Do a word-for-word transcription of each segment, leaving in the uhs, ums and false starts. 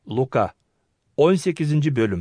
Luka on sekizinci bölüm.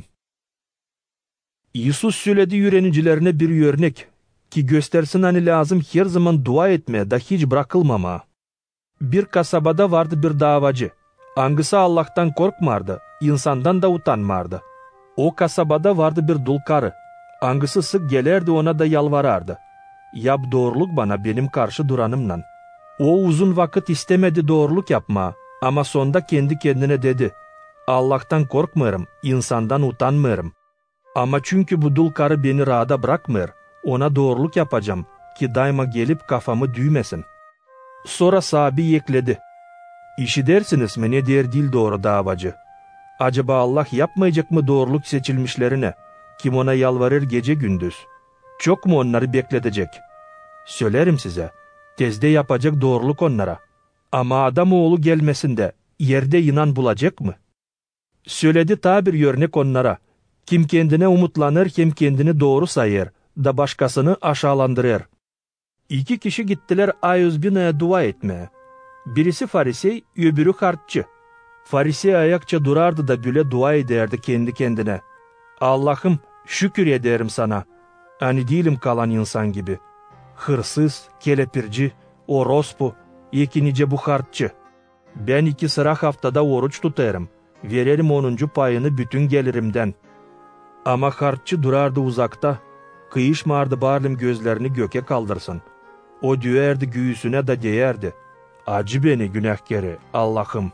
İsus söyledi yürenicilerine bir örnek ki göstersin hani lazım her zaman dua etmeye da hiç bırakılmama. Bir kasabada vardı bir davacı. Hangisi Allah'tan korkmardı, insandan da utanmardı. O kasabada vardı bir dul karı. Hangisi sık gelerdi ona da yalvarardı. Yap doğruluk bana benim karşı duranımla. O uzun vakit istemedi doğruluk yapma ama sonda kendi kendine dedi. Allah'tan korkmuyorum, insandan utanmıyorum. Ama çünkü bu dul karı beni rahat bırakmıyor, ona doğruluk yapacağım ki daima gelip kafamı düğmesin. Sonra sahibi ekledi. İşi dersiniz mi ne der dil doğru davacı? Acaba Allah yapmayacak mı doğruluk seçilmişlerine? Kim ona yalvarır gece gündüz? Çok mu onları bekletecek? Söylerim size, tezde yapacak doğruluk onlara. Ama Adamoğlu gelmesinde yerde inan bulacak mı? Söyledi ta bir örnek onlara. Kim kendine umutlanır hem kendini doğru sayar da başkasını aşağılandırır. İki kişi gittiler Ayuzbina'ya dua etmeye. Birisi Farisey, öbürü harççı. Farisey ayakça durardı da böyle dua ederdi kendi kendine. Allah'ım şükür ederim sana. Hani değilim kalan insan gibi. Hırsız, kelepirci, orospu, ikinice bu harççı. Ben iki sıra haftada oruç tutarım. Verelim onuncu payını bütün gelirimden. Ama harççı durardı uzakta. Kıyışmardı barlim gözlerini göke kaldırsın. O düğerdi göğüsüne da değerdi. Acı beni günahkarı Allah'ım.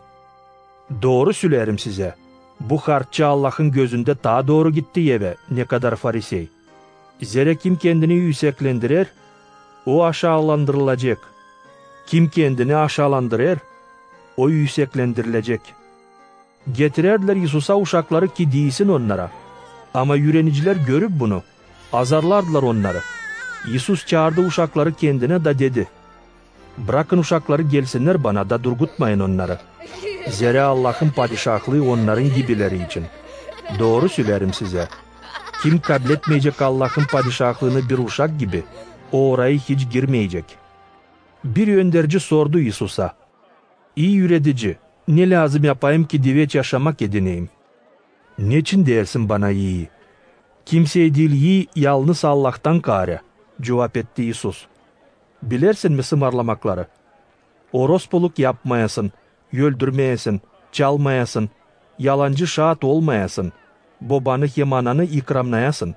Doğru söylerim size. Bu harççı Allah'ın gözünde daha doğru gitti eve ne kadar Farisey. Zira kim kendini yükseklendirir, o aşağılandırılacak. Kim kendini aşağılandırır, o yükseklendirilecek. Getirerdiler Yesus'a uşakları ki değilsin onlara. Ama yüreniciler görüp bunu, azarlardılar onları. Yesus çağırdı uşakları kendine da dedi. Bırakın uşakları gelsinler bana da durgutmayın onları. Zira Allah'ın padişahlığı onların gibileri için. Doğru söylerim size. Kim kabul etmeyecek Allah'ın padişahlığını bir uşak gibi, o orayı hiç girmeyecek. Bir önderci sordu Yesus'a. İyi yüretici, ne lazım yapayım ki diveç yaşamak edineyim? Niçin dersin bana iyi? Kimseye değil iyi, yalnız Allah'tan kâre, cevap etti Yesus. Bilersin mi sımarlamakları? Orospuluk yapmayasın, öldürmeyesin, çalmayasın, yalancı şahit olmayasın, babanı hem ananı ikramlayasın.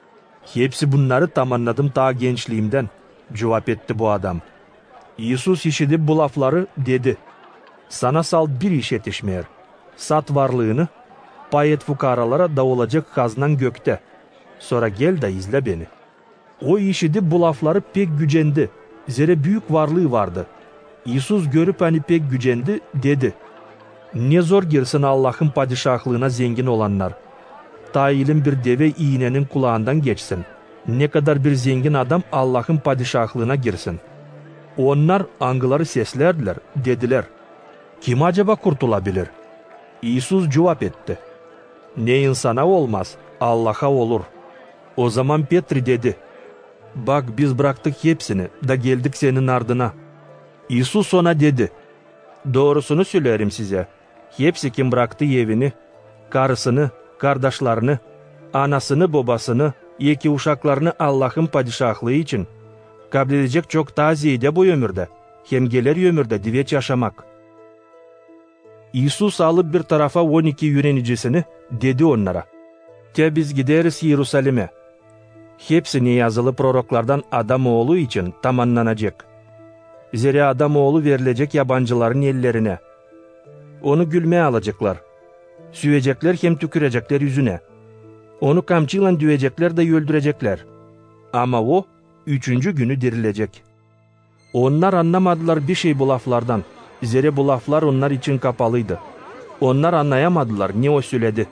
Hepsi bunları tamamladım ta gençliğimden, cevap etti bu adam. Yesus işitip bu lafları dedi. Sana sal bir iş yetişmeyer. Sat varlığını, pay et fukaralara da olacak haznan gökte. Sonra gel de izle beni. O işitip bu lafları pek gücendi. Zira büyük varlığı vardı. İsus görüp hani pek gücendi dedi. Ne zor girsin Allah'ın padişahlığına zengin olanlar. Ta ilim bir deve iğnenin kulağından geçsin. Ne kadar bir zengin adam Allah'ın padişahlığına girsin. Onlar angıları seslerdiler, dediler. Kim acaba kurtulabilir? İsus cevap etti. Ne insana olmaz, Allah'a olur. O zaman Petri dedi. Bak biz bıraktık hepsini da geldik senin ardına. İsus ona dedi. Doğrusunu söylerim size. Hepsi kim bıraktı evini, karısını, kardeşlerini, anasını, babasını, iki uşaklarını Allah'ın padişahlığı için kabul edecek çok daha ziyade bu ömürde, hem gelir ömürde diveç yaşamak. İsus alıp bir tarafa on iki yürenicisini dedi onlara. Te biz gideriz Yerusalim'e. Hepsini yazılı proroklardan Adamoğlu için tamamlanacak. Zira Adamoğlu verilecek yabancıların ellerine. Onu gülmeye alacaklar. Süvecekler hem tükürecekler yüzüne. Onu kamçıyla düvecekler de öldürecekler. Ama o üçüncü günü dirilecek. Onlar anlamadılar bir şey bu laflardan. Zira bu laflar onlar için kapalıydı. Onlar anlayamadılar ne o söyledi.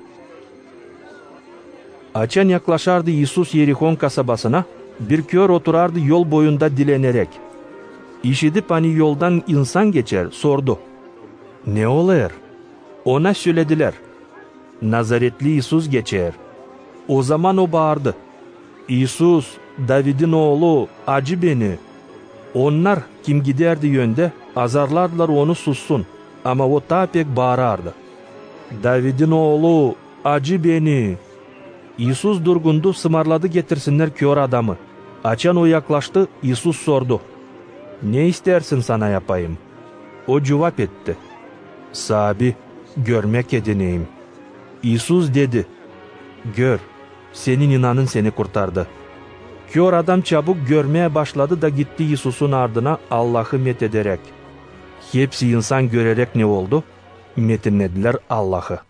Açan yaklaşardı Yesus Yerihon kasabasına, bir kör oturardı yol boyunda dilenerek. İşitip hani yoldan insan geçer, sordu. Ne oluyor? Ona söylediler. Nazaretli Yesus geçer. O zaman o bağırdı. İsus, David'in oğlu, acı beni. Onlar kim giderdi yönde, azarlardılar onu sussun. Ama o ta pek bağırardı. David'in oğlu, acı beni. İsus durgundu, sımarladı getirsinler kör adamı. Açan o yaklaştı, İsus sordu. Ne istersin sana yapayım? O cevap etti. Sabi, görmek edineyim. İsus dedi. Gör, senin inanın seni kurtardı. Kör adam çabuk görmeye başladı da gitti İsus'un ardına Allah'ı met ederek. Hepsi insan görerek ne oldu? Metinlediler Allah'ı.